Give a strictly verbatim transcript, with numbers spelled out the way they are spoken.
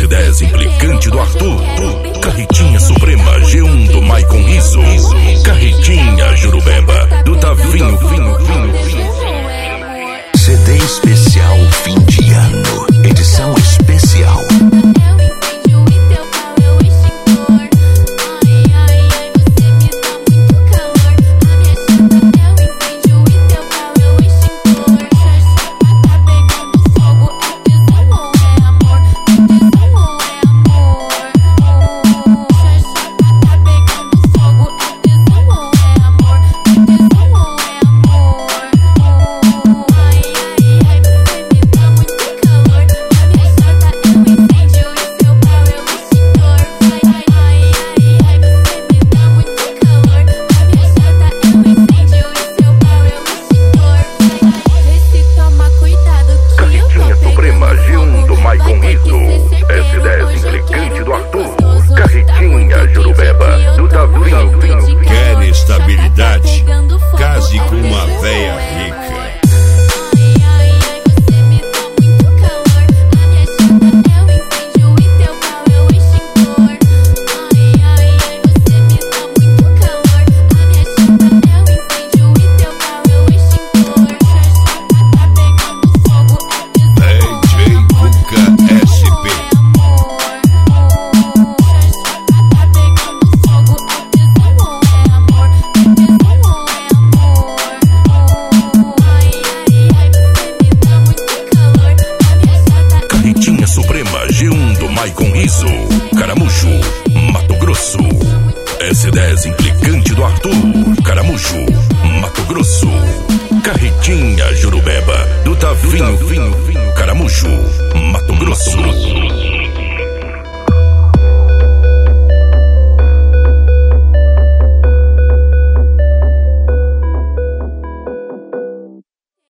S dez implicante do Arthur, Carretinha Suprema G um do Maicon Riso, Carretinha Jurubeba do Tavinho, Vinho, Vinho, Vinho. C D especial Fim